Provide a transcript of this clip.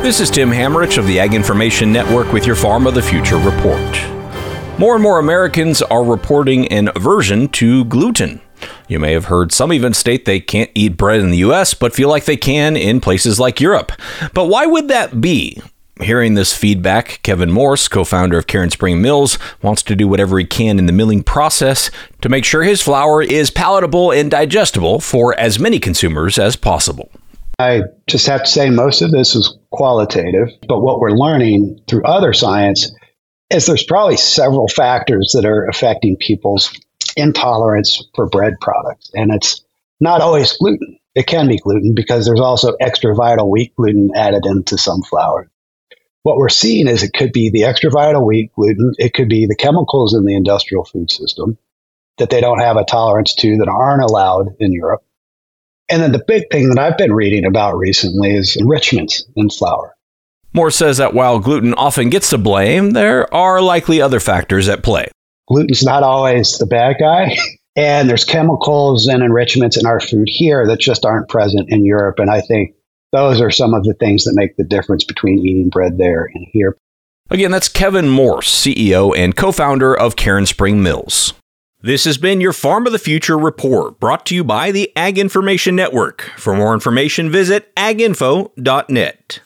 This is Tim Hammerich of the Ag Information Network with your Farm of the Future report. More and more Americans are reporting an aversion to gluten. You may have heard some even state they can't eat bread in the U.S., but feel like they can in places like Europe. But why would that be? Hearing this feedback, Kevin Morse, co-founder of Cairn Spring Mills, wants to do whatever he can in the milling process to make sure his flour is palatable and digestible for as many consumers as possible. I just have to say most of this is qualitative, but what we're learning through other science is there's probably several factors that are affecting people's intolerance for bread products. And it's not always gluten. It can be gluten because there's also extra vital wheat gluten added into some flour. What we're seeing is it could be the extra vital wheat gluten. It could be the chemicals in the industrial food system that they don't have a tolerance to that aren't allowed in Europe. And then the big thing that I've been reading about recently is enrichments in flour. Moore says that while gluten often gets the blame, there are likely other factors at play. Gluten's not always the bad guy. And there's chemicals and enrichments in our food here that just aren't present in Europe. And I think those are some of the things that make the difference between eating bread there and here. Again, that's Kevin Morse, CEO and co-founder of Cairn Spring Mills. This has been your Farm of the Future report, brought to you by the Ag Information Network. For more information, visit aginfo.net.